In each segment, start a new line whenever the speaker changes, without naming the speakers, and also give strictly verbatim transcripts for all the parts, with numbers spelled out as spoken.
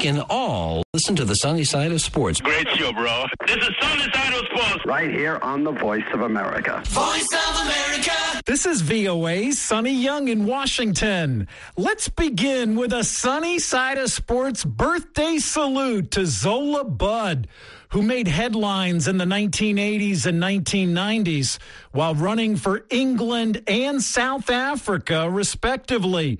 can all listen to the Sunny Side of Sports.
Great show, bro. This is Sunny Side of Sports.
Right here on the Voice of America.
Voice of America.
This is V O A's Sonny Young in Washington. Let's begin with a Sunny Side of Sports birthday salute to Zola Budd, who made headlines in the nineteen eighties and nineteen nineties while running for England and South Africa, respectively.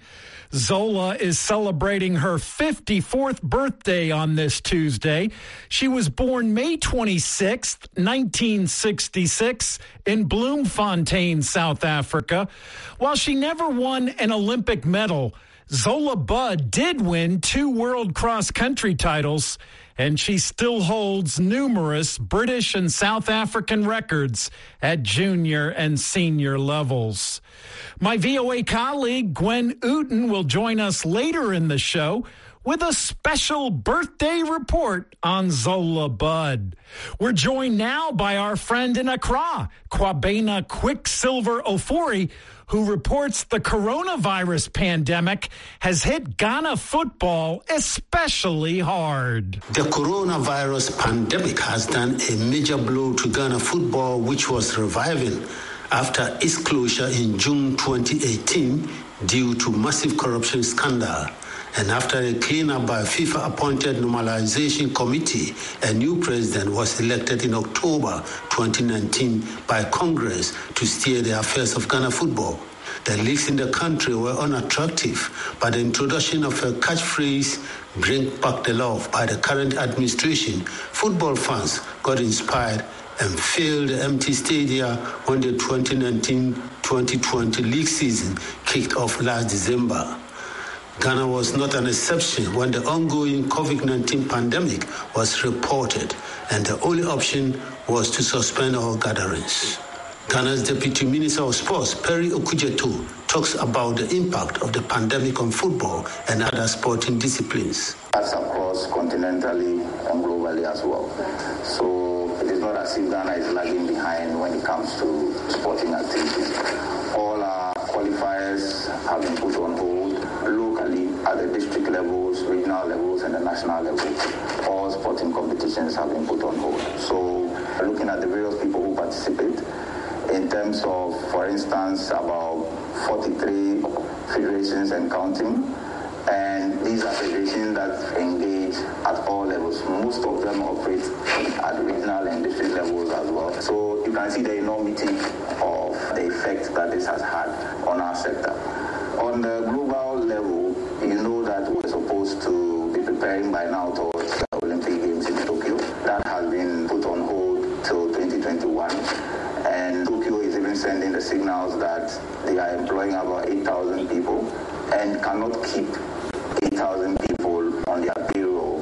Zola is celebrating her fifty-fourth birthday on this Tuesday. She was born May twenty-sixth, nineteen sixty-six, in Bloemfontein, South Africa. While she never won an Olympic medal, Zola Budd did win two world cross-country titles, and she still holds numerous British and South African records at junior and senior levels. My V O A colleague, Gwen Uten, will join us later in the show with a special birthday report on Zola Budd. We're joined now by our friend in Accra, Kwabena Quicksilver Ofori, who reports the coronavirus pandemic has hit Ghana football especially hard.
The coronavirus pandemic has done a major blow to Ghana football, which was reviving after its closure in June twenty eighteen due to massive corruption scandal. And after a cleanup by a FIFA-appointed normalization committee, a new president was elected in October twenty nineteen by Congress to steer the affairs of Ghana football. The leagues in the country were unattractive, but the introduction of a catchphrase, "Bring back the love," by the current administration, football fans got inspired and filled the empty stadia when the twenty nineteen twenty twenty league season kicked off last December. Ghana was not an exception when the ongoing COVID nineteen pandemic was reported, and the only option was to suspend all gatherings. Ghana's Deputy Minister of Sports, Perry Okujeto, talks about the impact of the pandemic on football and other sporting disciplines.
That's across continentally and globally as well. So it is not as if Ghana is lagging behind when it comes to sporting activities. All our qualifiers have been put on hold locally at the district levels, regional levels, and the national level. All sporting competitions have been put on hold. So looking at the various people who participate, in terms of, for instance, about forty-three federations and counting, and these are federations that engage at all levels. Most of them operate at regional and district levels as well. So you can see the enormity of the effect that this has had on our sector. On the global level, you know that we're supposed to be preparing by now towards the Olympic Games in Tokyo. That has been put on hold till twenty twenty-one. And Tokyo is even sending the signals that they are employing about eight thousand people and cannot keep eight thousand people on their payroll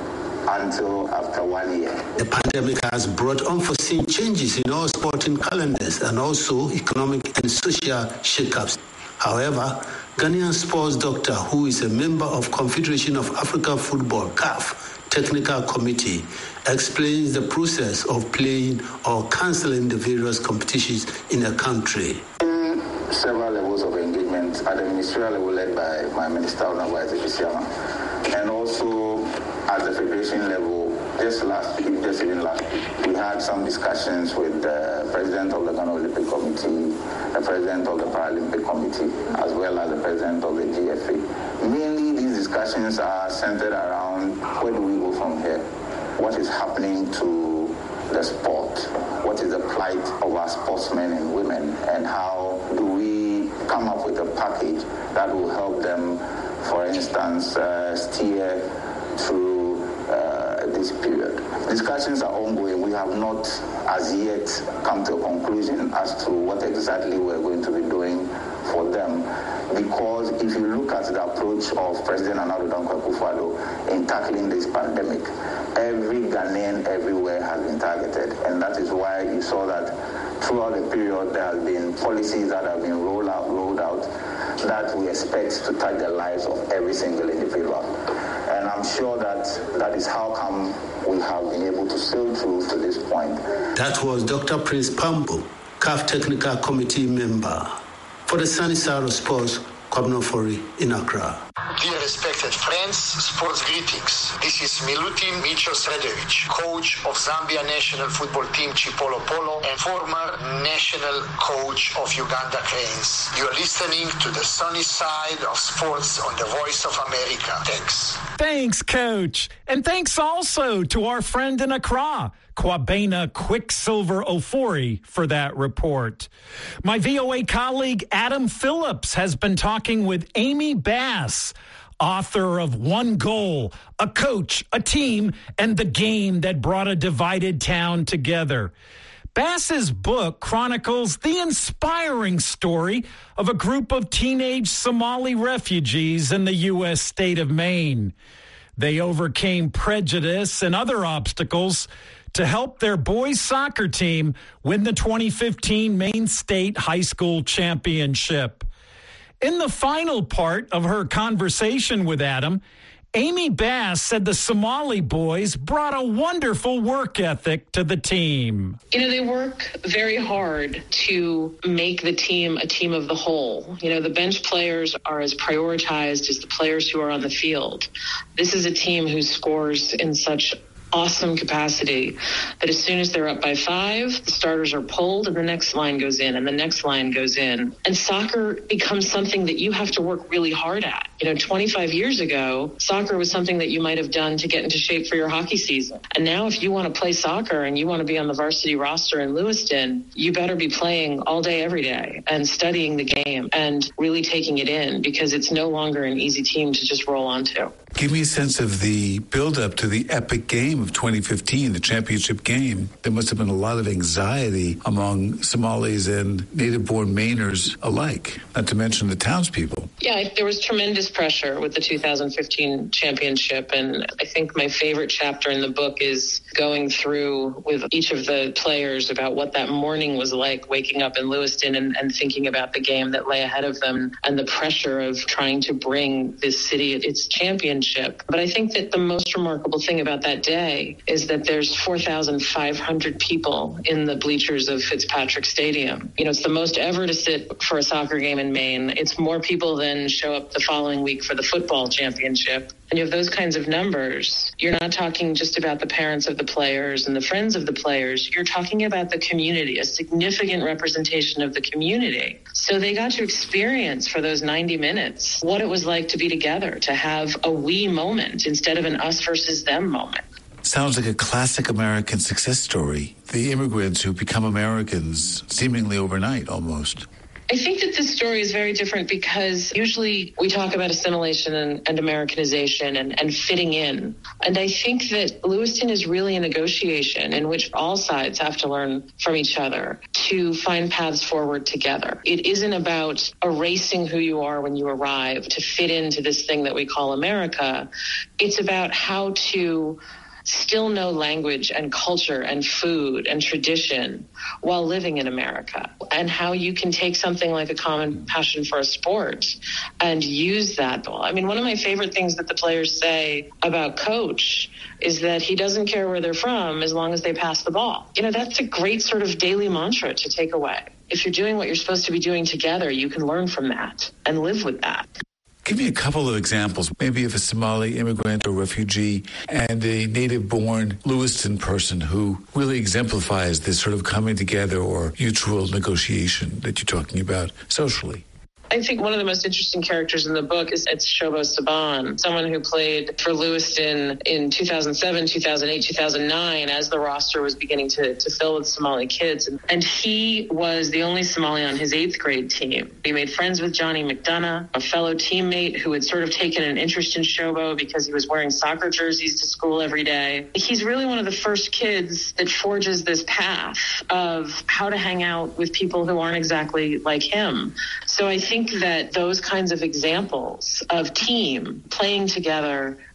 until after one year.
The pandemic has brought unforeseen changes in all sporting calendars and also economic and social shakeups. However, Ghanaian sports doctor, who is a member of Confederation of African Football, C A F, Technical Committee, explains the process of playing or cancelling the various competitions in a country.
In several levels of engagement at the ministerial level led by my minister, Honorable Isaac Isiama, and also at the federation level, just last week, just even last week, we had some discussions with the president of the Ghana Olympic Committee, the president of the Paralympic Committee, as well as the president of the G F A. Mainly, these discussions are centered around where do we go from here? What is happening to the sport? What is the plight of our sportsmen and women? And how do we come up with a package that will help them, for instance, uh, steer through uh, this period? Discussions are ongoing. We have not as yet come to a conclusion as to what exactly we're going to be doing for them, because if you look at the approach of President Nana Addo Dankwa Akufo-Addo in tackling this pandemic, every Ghanaian everywhere has been targeted, and that is why you saw that throughout the period there have been policies that have been rolled out, rolled out that we expect to touch the lives of every single individual. And I'm sure that that is how come we have been able to sail through to this point.
That was Doctor Prince Pambo, C A F Technical Committee member. For the Sunny Side of Sports, Kwabena Ofori in Accra.
Dear respected friends, sports greetings. This is Milutin Micho Sredovic, coach of Zambia national football team Chipolo Polo and former national coach of Uganda Cranes. You are listening to the sunny side of sports on the Voice of America. Thanks.
Thanks, Coach. And thanks also to our friend in Accra, Kwabena Quicksilver Ofori, for that report. My V O A colleague Adam Phillips has been talking with Amy Bass, author of One Goal, A Coach, a Team, and the Game That Brought a Divided Town Together. Bass's book chronicles the inspiring story of a group of teenage Somali refugees in the U S state of Maine. They overcame prejudice and other obstacles to help their boys' soccer team win the twenty fifteen Maine State High School Championship. In the final part of her conversation with Adam, Amy Bass said the Somali boys brought a wonderful work ethic to the team.
You know, they work very hard to make the team a team of the whole. You know, the bench players are as prioritized as the players who are on the field. This is a team who scores in such awesome capacity that as soon as they're up by five, the starters are pulled and the next line goes in and the next line goes in. And soccer becomes something that you have to work really hard at. You know, twenty-five years ago, soccer was something that you might have done to get into shape for your hockey season. And now if you want to play soccer and you want to be on the varsity roster in Lewiston, you better be playing all day, every day and studying the game and really taking it in, because it's no longer an easy team to just roll onto.
Give me a sense of the build-up to the epic game of twenty fifteen, the championship game. There must have been a lot of anxiety among Somalis and native-born Mainers alike, not to mention the townspeople.
Yeah, there was tremendous pressure with the two thousand fifteen championship, and I think my favorite chapter in the book is going through with each of the players about what that morning was like, waking up in Lewiston and, and thinking about the game that lay ahead of them and the pressure of trying to bring this city its championship. But I think that the most remarkable thing about that day is that there's four thousand five hundred people in the bleachers of Fitzpatrick Stadium. You know, it's the most ever to sit for a soccer game in Maine. It's more people than show up the following week for the football championship. And you have those kinds of numbers. You're not talking just about the parents of the players and the friends of the players. You're talking about the community, a significant representation of the community. So they got to experience for those ninety minutes what it was like to be together, to have a we moment instead of an us versus them moment.
Sounds like a classic American success story. The immigrants who become Americans seemingly overnight almost.
I think that this story is very different because usually we talk about assimilation and, and Americanization and, and fitting in. And I think that Lewiston is really a negotiation in which all sides have to learn from each other to find paths forward together. It isn't about erasing who you are when you arrive to fit into this thing that we call America. It's about how to still know language and culture and food and tradition while living in America, and how you can take something like a common passion for a sport and use that. I mean, one of my favorite things that the players say about Coach is that he doesn't care where they're from as long as they pass the ball. You know, that's a great sort of daily mantra to take away. If you're doing what you're supposed to be doing together, you can learn from that and live with that.
Give me a couple of examples, maybe of a Somali immigrant or refugee and a native-born Lewiston person who really exemplifies this sort of coming together or mutual negotiation that you're talking about socially.
I think one of the most interesting characters in the book is it's Shobo Saban, someone who played for Lewiston in two thousand seven, two thousand eight, two thousand nine as the roster was beginning to, to fill with Somali kids. And, and he was the only Somali on his eighth grade team. He made friends with Johnny McDonough, a fellow teammate who had sort of taken an interest in Shobo because he was wearing soccer jerseys to school every day. He's really one of the first kids that forges this path of how to hang out with people who aren't exactly like him. So I think that those kinds of examples of team playing together,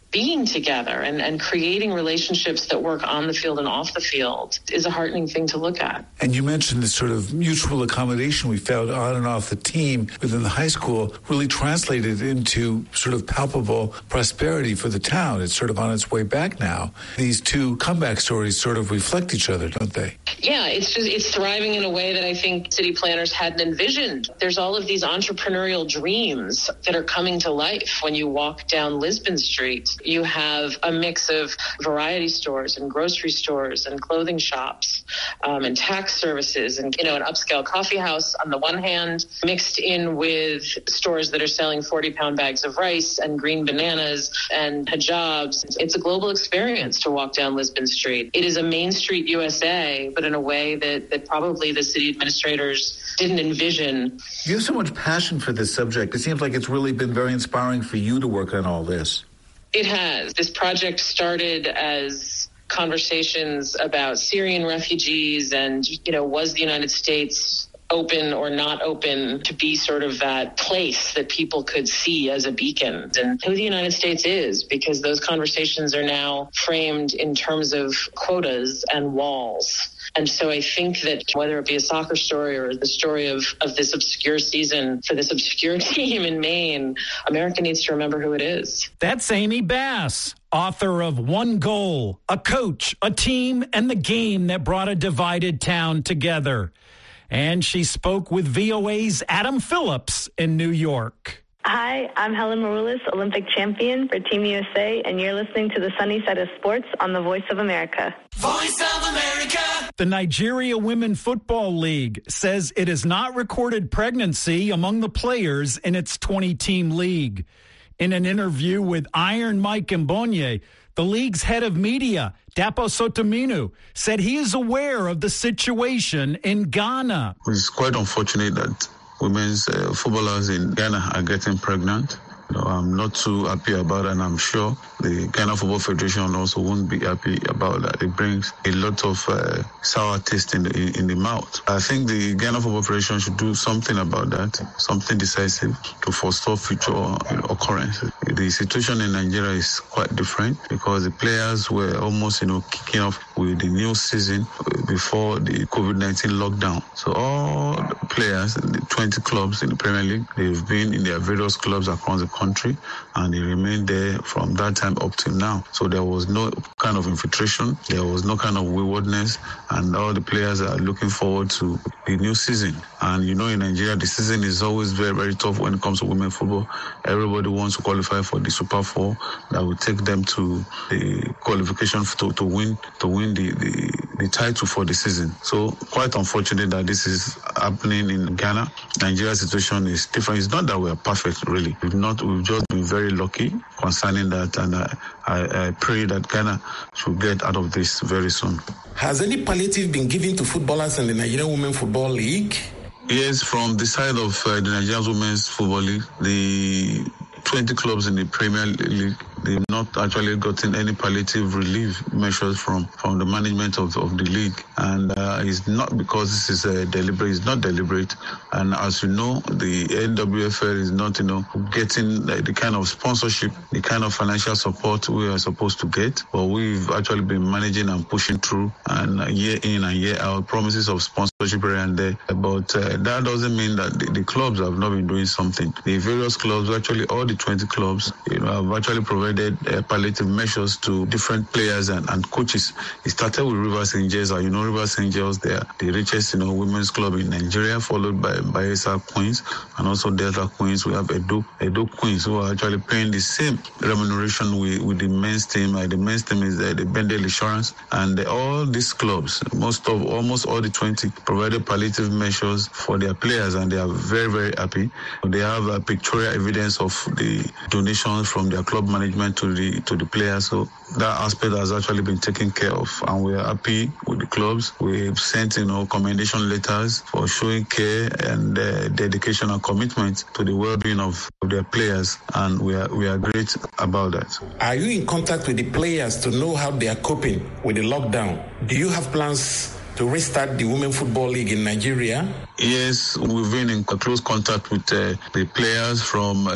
being together and, and creating relationships that work on the field and off the field is a heartening thing to look at.
And you mentioned this sort of mutual accommodation we found on and off the team within the high school really translated into sort of palpable prosperity for the town. It's sort of on its way back now. These two comeback stories sort of reflect each other, don't they?
Yeah, it's just it's thriving in a way that I think city planners hadn't envisioned. There's all of these entrepreneurial dreams that are coming to life when you walk down Lisbon Street. You have a mix of variety stores and grocery stores and clothing shops um, and tax services and, you know, an upscale coffee house on the one hand, mixed in with stores that are selling forty-pound bags of rice and green bananas and hijabs. It's a global experience to walk down Lisbon Street. It is a Main Street U S A, but in a way that, that probably the city administrators didn't envision.
You have so much passion for this subject. It seems like it's really been very inspiring for you to work on all this.
It has. This project started as conversations about Syrian refugees and, you know, was the United States open or not open to be sort of that place that people could see as a beacon and who the United States is, because those conversations are now framed in terms of quotas and walls. And so I think that whether it be a soccer story or the story of, of this obscure season for this obscure team in Maine, America needs to remember who it is.
That's Amy Bass, author of One Goal, A Coach, A Team, and the Game That Brought a Divided Town Together. And she spoke with V O A's Adam Phillips in New York.
Hi, I'm Helen Maroulis, Olympic champion for Team U S A, and you're listening to the Sunny Side of Sports on the Voice of America.
Voice of America! The Nigeria Women Football League says it has not recorded pregnancy among the players in its twenty-team league. In an interview with Iron Mike Mbonye, the league's head of media, Dapo Sotominu, said he is aware of the situation in Ghana.
It's quite unfortunate that women's uh, footballers in Ghana are getting pregnant. You know, I'm not too happy about it, and I'm sure the Ghana Football Federation also won't be happy about that. It brings a lot of uh, sour taste in the in the mouth. I think the Ghana Football Federation should do something about that, something decisive to forestall future you know, occurrences. The situation in Nigeria is quite different because the players were almost, you know, kicking off with the new season before the COVID nineteen lockdown. So all the players, the twenty clubs in the Premier League, they've been in their various clubs across the country, and they remained there from that time up till now. So there was no kind of infiltration, there was no kind of waywardness, and all the players are looking forward to the new season. And you know, in Nigeria, the season is always very, very tough when it comes to women football. Everybody wants to qualify for the Super Four that will take them to the qualification to, to win to win the, the, the title for the season. So quite unfortunate that this is happening in Ghana. Nigeria's situation is different. It's not that we are perfect, really. We've not we've just been very lucky concerning that, and I, I, I pray that Ghana should get out of this very soon.
Has any palliative been given to footballers in the Nigerian Women Football League?
Yes, from the side of uh, the Nigerian Women's Football League, the twenty clubs in the Premier League, they've not actually gotten any palliative relief measures from, from the management of, of the league. And uh, it's not because this is uh, deliberate, it's not deliberate. And as you know, the N W F L is not, you know, getting the, the kind of sponsorship, the kind of financial support we are supposed to get. But we've actually been managing and pushing through, and uh, year in and year out, promises of sponsorship here and there. But uh, that doesn't mean that the, the clubs have not been doing something. The various clubs, actually all the twenty clubs, you know, have actually provided uh, palliative measures to different players and, and coaches. It started with Rivers Angels. You know, Rivers Angels, they are the richest, you know, women's club in Nigeria, followed by Bayelsa Queens and also Delta Queens. We have Edo, Edo Queens, who are actually paying the same remuneration with, with the men's team. Uh, the men's team is uh, the Bendel Insurance, and uh, all these clubs, most of almost all the twenty, provided palliative measures for their players, and they are very, very happy. They have uh, pictorial evidence of the donations from their club management to the to the players. So that aspect has actually been taken care of, and we are happy with the clubs. We've sent, you know, commendation letters for showing care and uh, dedication and commitment to the well-being of, of their players, and we are we are great about that.
Are you in contact with the players to know how they are coping with the lockdown? Do you have plans to restart the Women Football League in Nigeria?
Yes, we've been in close contact with uh, the players from uh,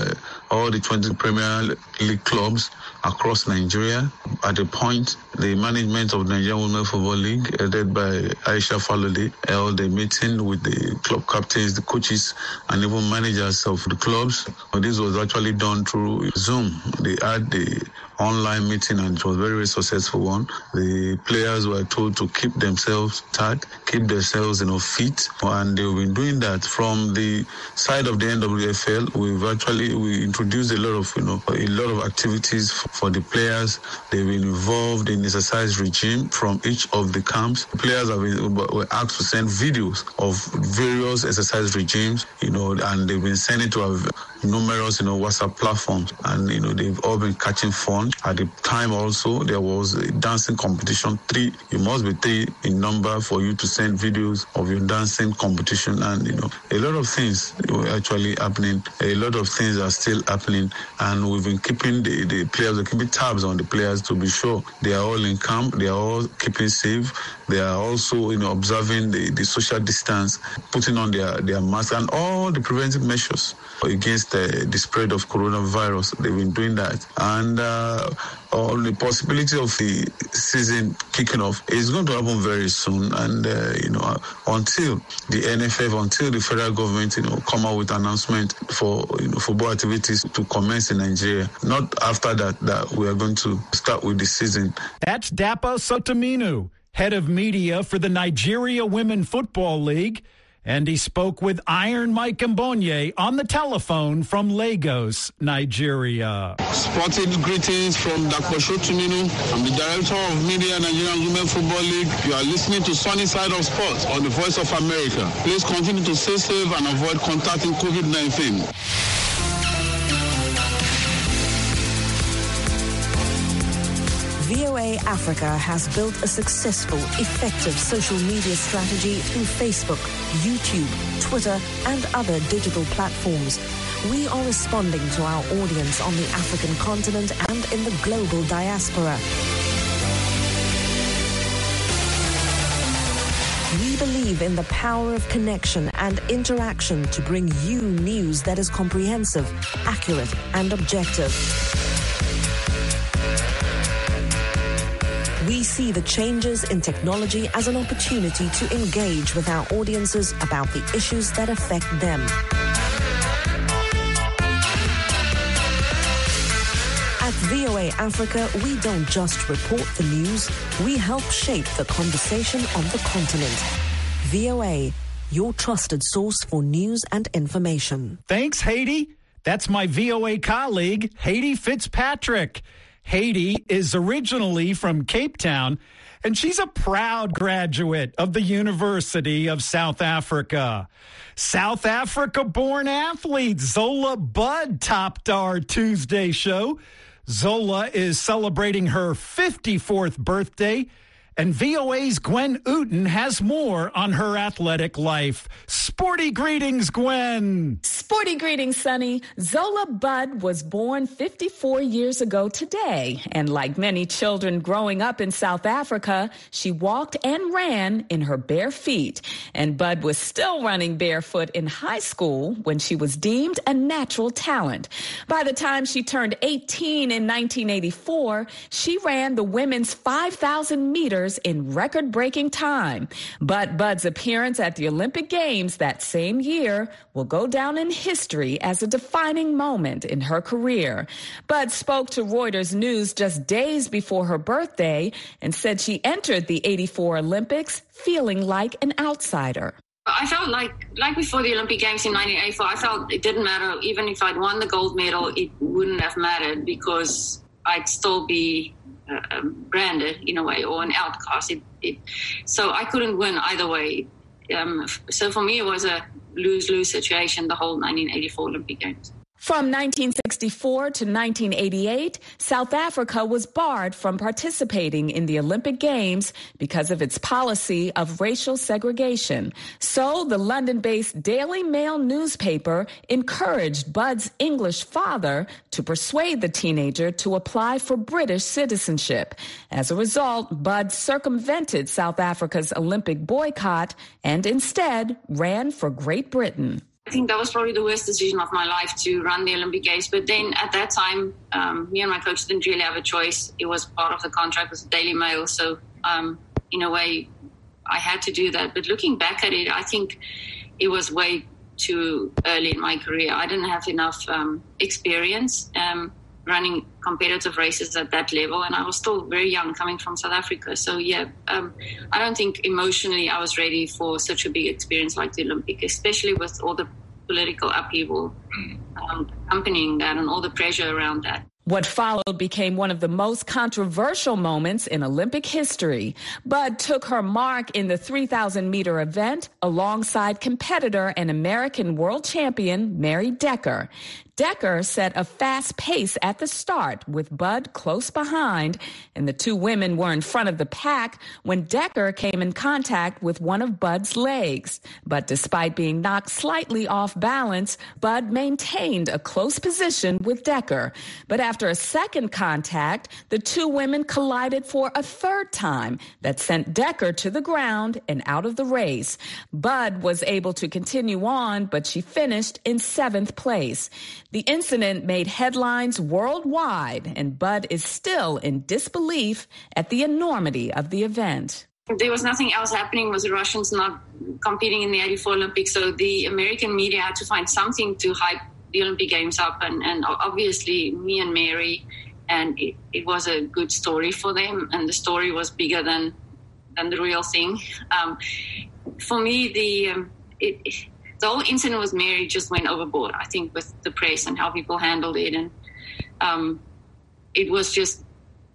all the twenty Premier League clubs across Nigeria. At a point, the management of the Nigerian Women Football League, headed by Aisha Falode, held a meeting with the club captains, the coaches, and even managers of the clubs. This was actually done through Zoom. They had the online meeting, and it was a very, very successful one. The players were told to keep themselves tight, keep themselves, you know, fit, and they've been doing that. From the side of the N W F L, we've actually we introduced a lot of, you know, a lot of activities for the players. They've been involved in exercise regime from each of the camps. The players have been, were asked to send videos of various exercise regimes, you know, and they've been sending to our numerous, you know, WhatsApp platforms, and, you know, they've all been catching fun. At the time also, there was a dancing competition. Three, you must be three in number for you to send videos of your dancing competition, and, you know, a lot of things were actually happening. A lot of things are still happening, and we've been keeping the, the players, we're keeping tabs on the players to be sure they are all in camp, they are all keeping safe. They are also, you know, observing the, the social distance, putting on their, their mask, and all the preventive measures against the, the spread of coronavirus. They've been doing that. And uh, on the possibility of the season kicking off is going to happen very soon. And, uh, you know, until the N F F, until the federal government, you know, come out with an announcement for, you know, football activities to commence in Nigeria. Not after that, that we are going to start with the season.
That's Dapa Sotominu, head of media for the Nigeria Women Football League. And he spoke with Iron Mike Mbonye on the telephone from Lagos, Nigeria.
Sporting greetings from Dapa Sotominu. I'm the director of media, Nigerian Women Football League. You are listening to Sunny Side of Sports on the Voice of America. Please continue to stay safe and avoid contacting COVID nineteen.
V O A Africa has built a successful, effective social media strategy through Facebook, YouTube, Twitter, and other digital platforms. We are responding to our audience on the African continent and in the global diaspora. We believe in the power of connection and interaction to bring you news that is comprehensive, accurate, and objective. We see the changes in technology as an opportunity to engage with our audiences about the issues that affect them. At V O A Africa, we don't just report the news, we help shape the conversation on the continent. V O A, your trusted source for news and information.
Thanks, Haiti. That's my V O A colleague, Haiti Fitzpatrick. Haiti is originally from Cape Town, and she's a proud graduate of the University of South Africa. South Africa-born athlete Zola Budd topped our Tuesday show. Zola is celebrating her fifty-fourth birthday, and V O A's Gwen Uten has more on her athletic life. Sporty greetings, Gwen.
Sporty greetings, Sonny. Zola Budd was born fifty-four years ago today. And like many children growing up in South Africa, she walked and ran in her bare feet. And Budd was still running barefoot in high school when she was deemed a natural talent. By the time she turned eighteen in nineteen eighty-four, she ran the women's five thousand meters in record-breaking time. But Budd's appearance at the Olympic Games that same year will go down in history as a defining moment in her career. Budd spoke to Reuters News just days before her birthday and said she entered the eighty-four Olympics feeling like an outsider.
I felt like, like before the Olympic Games in nineteen eighty-four, I felt it didn't matter. Even if I'd won the gold medal, it wouldn't have mattered because I'd still be Uh, branded in a way or an outcast. It, it, so I couldn't win either way. Um, so for me, it was a lose-lose situation, the whole nineteen eighty-four Olympic Games.
From nineteen sixty-four to nineteen eighty-eight, South Africa was barred from participating in the Olympic Games because of its policy of racial segregation. So the London-based Daily Mail newspaper encouraged Budd's English father to persuade the teenager to apply for British citizenship. As a result, Budd circumvented South Africa's Olympic boycott and instead ran for Great Britain.
I think that was probably the worst decision of my life to run the Olympic Games. But then at that time, um, me and my coach didn't really have a choice. It was part of the contract with the Daily Mail. So um, in a way, I had to do that. But looking back at it, I think it was way too early in my career. I didn't have enough um, experience um, running competitive races at that level. And I was still very young coming from South Africa. So, yeah, um, I don't think emotionally I was ready for such a big experience like the Olympic, especially with all the political upheaval um, accompanying that and all the pressure around that.
What followed became one of the most controversial moments in Olympic history. Bud took her mark in the three thousand meter event alongside competitor and American world champion Mary Decker. Decker set a fast pace at the start with Bud close behind, and the two women were in front of the pack when Decker came in contact with one of Bud's legs. But despite being knocked slightly off balance, Bud maintained a close position with Decker. But after a second contact, the two women collided for a third time that sent Decker to the ground and out of the race. Bud was able to continue on, but she finished in seventh place. The incident made headlines worldwide, and Bud is still in disbelief at the enormity of the event.
There was nothing else happening with the Russians not competing in the eighty-four Olympics, so the American media had to find something to hype the Olympic Games up, and, and obviously me and Mary, and it, it was a good story for them, and the story was bigger than than the real thing. Um, for me, the um, it, it The whole incident with Mary just went overboard, I think, with the press and how people handled it. And um, it was just,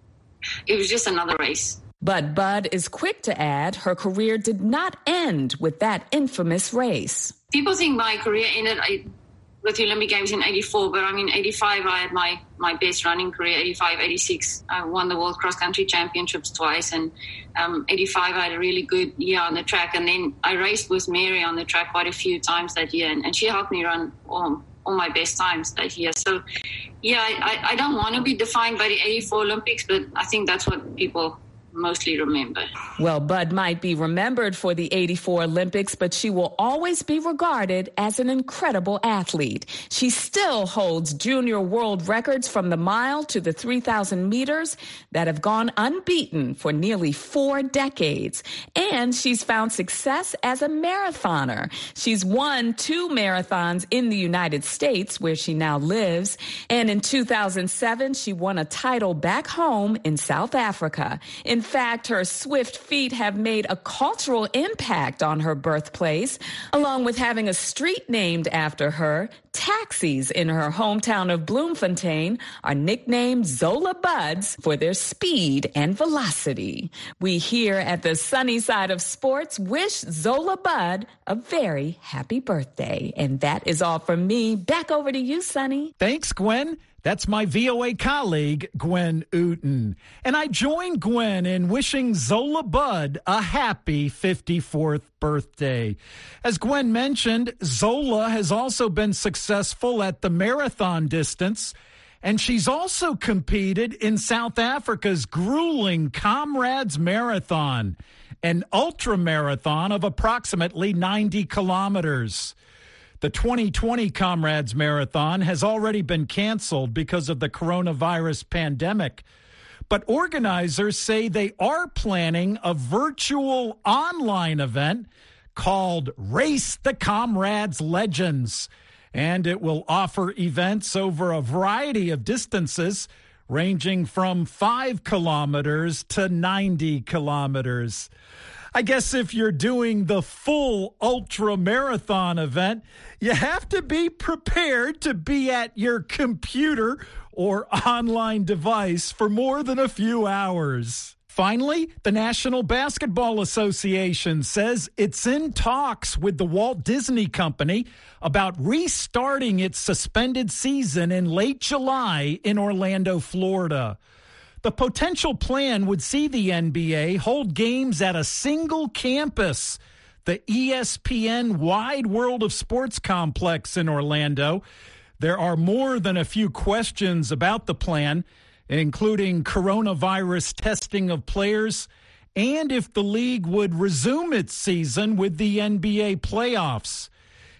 it was just another race.
But Bud is quick to add her career did not end with that infamous race.
People think my career ended I, with the Olympic Games in eighty-four, but I mean, eighty-five, I had my, my best running career. eighty-five, eighty-six, I won the World Cross Country Championships twice. And um, eighty-five, I had a really good year on the track. And then I raced with Mary on the track quite a few times that year. And, and she helped me run all, all my best times that year. So, yeah, I, I don't want to be defined by the eighty-four Olympics, but I think that's what people mostly remember.
Well, Bud might be remembered for the eighty-four Olympics, but she will always be regarded as an incredible athlete. She still holds junior world records from the mile to the three thousand meters that have gone unbeaten for nearly four decades. And she's found success as a marathoner. She's won two marathons in the United States, where she now lives. And in two thousand seven, she won a title back home in South Africa. In In fact, her swift feet have made a cultural impact on her birthplace. Along with having a street named after her, taxis in her hometown of Bloemfontein are nicknamed Zola Buds for their speed and velocity. We here at the Sunny Side of Sports wish Zola Bud a very happy birthday. And that is all from me. Back over to you, Sunny.
Thanks, Gwen. That's my V O A colleague, Gwen Ooten. And I join Gwen in wishing Zola Bud a happy fifty-fourth birthday. As Gwen mentioned, Zola has also been successful at the marathon distance, and she's also competed in South Africa's grueling Comrades Marathon, an ultra marathon of approximately ninety kilometers. The twenty twenty Comrades Marathon has already been canceled because of the coronavirus pandemic, but organizers say they are planning a virtual online event called Race the Comrades Legends, and it will offer events over a variety of distances ranging from five kilometers to ninety kilometers. I guess if you're doing the full ultra marathon event, you have to be prepared to be at your computer or online device for more than a few hours. Finally, the National Basketball Association says it's in talks with the Walt Disney Company about restarting its suspended season in late July in Orlando, Florida. The potential plan would see the N B A hold games at a single campus, the E S P N Wide World of Sports complex in Orlando. There are more than a few questions about the plan, including coronavirus testing of players and if the league would resume its season with the N B A playoffs.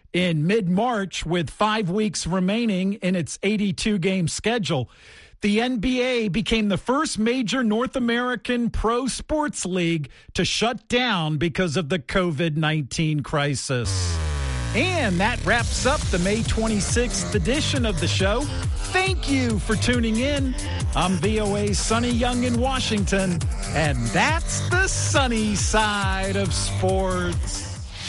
in mid-March with five weeks remaining in its eighty-two game schedule. The N B A became the first major North American pro sports league to shut down because of the covid nineteen crisis. And that wraps up the May twenty-sixth edition of the show. Thank you for tuning in. I'm V O A's Sonny Young in Washington, and that's the sunny side of sports.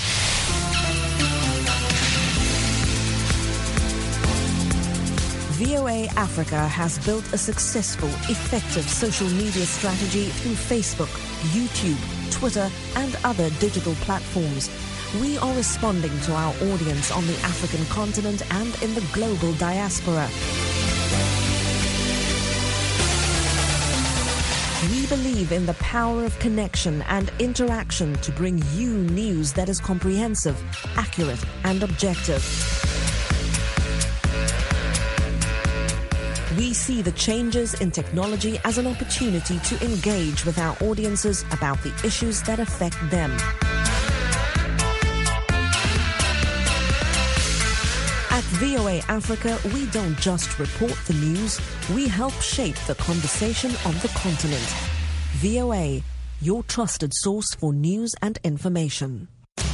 V O A Africa has built a successful, effective social media strategy through Facebook, YouTube, Twitter, and other digital platforms. We are responding to our audience on the African continent and in the global diaspora. We believe in the power of connection and interaction to bring you news that is comprehensive, accurate, and objective. We see the changes in technology as an opportunity to engage with our audiences about the issues that affect them. At V O A Africa, we don't just report the news, we help shape the conversation on the continent. V O A, your trusted source for news and information.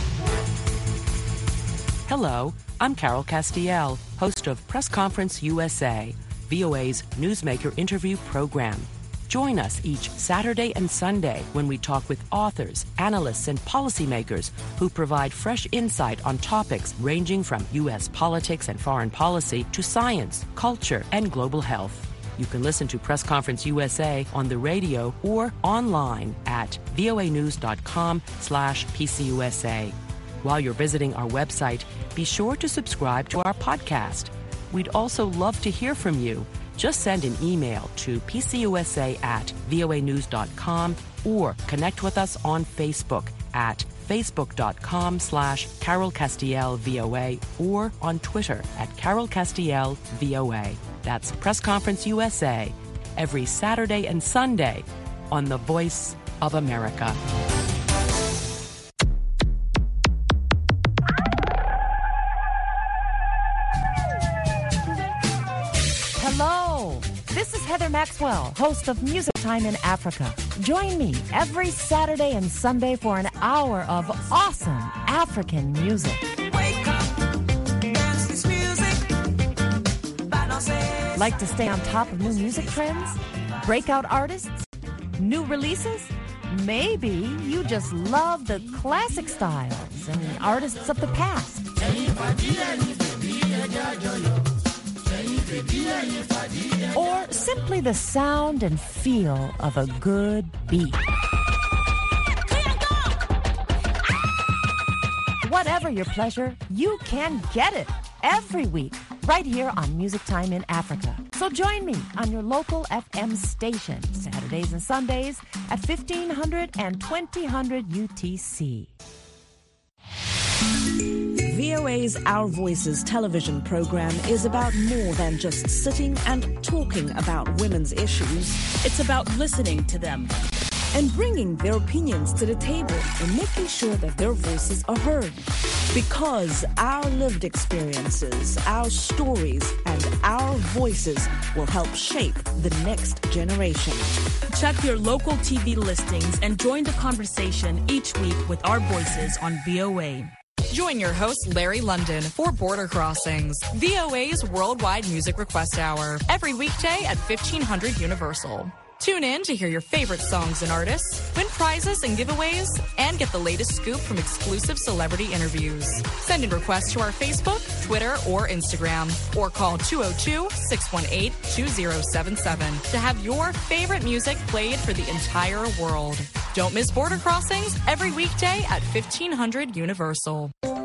Hello, I'm Carol Castiel, host of Press Conference U S A, V O A's Newsmaker interview program. Join us each Saturday and Sunday when we talk with authors, analysts, and policymakers who provide fresh insight on topics ranging from U S politics and foreign policy to science, culture, and global health. You can listen to Press Conference U S A on the radio or online at voanews.com slash PCUSA. While you're visiting our website, be sure to subscribe to our podcast. We'd also love to hear from you. Just send an email to pcusa at voanews.com or connect with us on Facebook at facebook.com slash Carol Castiel VOA or on Twitter at Carol Castiel VOA. That's Press Conference U S A every Saturday and Sunday on the Voice of America.
Hello, this is Heather Maxwell, host of Music Time in Africa. Join me every Saturday and Sunday for an hour of awesome African music.
Wake up, dance this music.
Like to stay on top of new music trends? Breakout artists? New releases? Maybe you just love the classic styles and artists of the past. Or simply the sound and feel of a good beat. Whatever your pleasure, you can get it every week right here on Music Time in Africa. So join me on your local F M station Saturdays and Sundays at fifteen hundred and twenty hundred U T C.
V O A's Our Voices television program is about more than just sitting and talking about women's issues.
It's about listening to them
and bringing their opinions to the table and making sure that their voices are heard. Because our lived experiences, our stories, and our voices will help shape the next generation.
Check your local T V listings and join the conversation each week with our voices on V O A.
Join your host, Larry London, for Border Crossings, V O A's Worldwide Music Request Hour, every weekday at fifteen hundred Universal. Tune in to hear your favorite songs and artists, win prizes and giveaways, and get the latest scoop from exclusive celebrity interviews. Send in requests to our Facebook, Twitter, or Instagram, or call two oh two, six one eight, two oh seven seven to have your favorite music played for the entire world. Don't miss Border Crossings every weekday at fifteen hundred Universal.